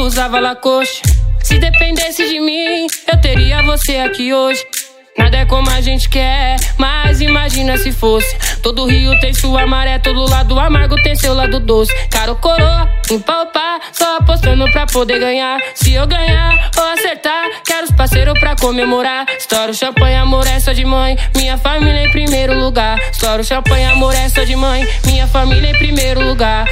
usava Lacoste. Se dependesse de mim, eu teria você aqui hoje. Nada é como a gente quer, mas imagina se fosse. Todo rio tem sua maré, todo lado amargo tem seu lado doce. Caro coroa, empalpar, só apostando pra poder ganhar. Se eu ganhar ou acertar, quero os parceiros pra comemorar. Estouro champanhe, amor é só de mãe, minha família em primeiro lugar. Estouro champanhe, amor é só de mãe, minha família em primeiro lugar.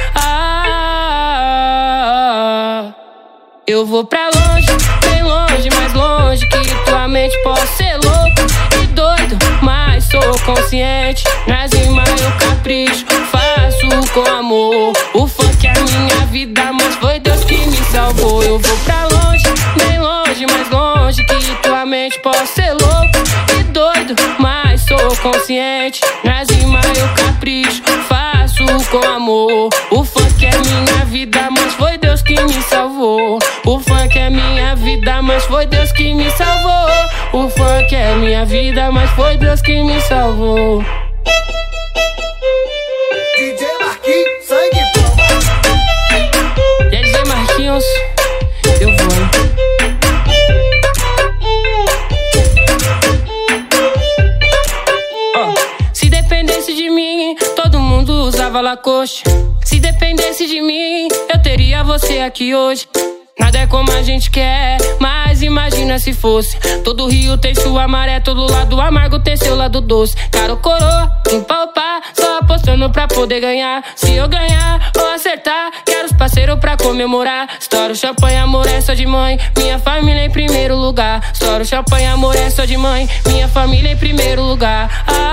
Eu vou pra longe, bem longe, mais longe que tua mente. Posso ser louco e doido, mas sou consciente. Nas rimas eu capricho, faço com amor. O funk é minha vida, mas foi Deus que me salvou. Eu vou pra longe, bem longe, mais longe que tua mente. Posso ser louco e doido, mas sou consciente. Nas rimas eu capricho, faço com amor. O funk é minha vida, mas foi Deus que me salvou. O funk é minha vida, mas foi Deus que me salvou. O funk é minha vida, mas foi Deus que me salvou. DJ Marquinhos, sangue bom. E aí, DJ Marquinhos, eu vou. Se dependesse de mim, todo mundo usava Lacoste. Se dependesse de mim, eu teria você aqui hoje. Nada é como a gente quer, mas imagina se fosse. Todo rio tem sua maré, todo lado amargo tem seu lado doce. Caro coroa, empalpar, só apostando pra poder ganhar. Se eu ganhar ou acertar, quero os parceiros pra comemorar. Estouro champanhe, amor é só de mãe, minha família em primeiro lugar. Estouro champanhe, amor é só de mãe, minha família em primeiro lugar.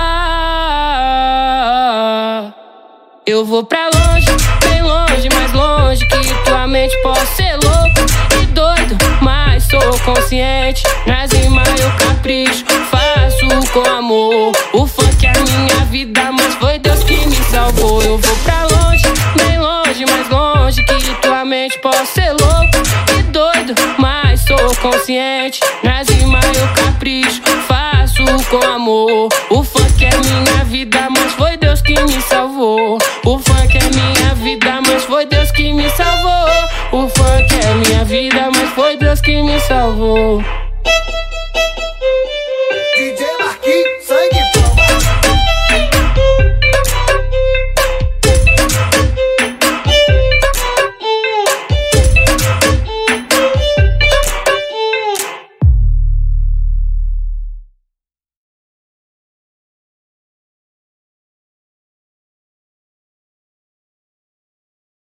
Eu vou pra longe, bem longe, mais longe que tua mente. Posso ser louco e doido, mas sou consciente. Nas rimas eu capricho, faço com amor. O funk é minha vida, mas foi Deus que me salvou. Eu vou pra longe, bem longe, mais longe que tua mente. Posso ser louco e doido, mas sou consciente. Nas rimas eu capricho, faço com amor. O funk é minha vida, mas foi Deus que me salvou. O funk é minha vida, mas foi Deus que me salvou. O funk é minha vida, mas foi Deus que me salvou.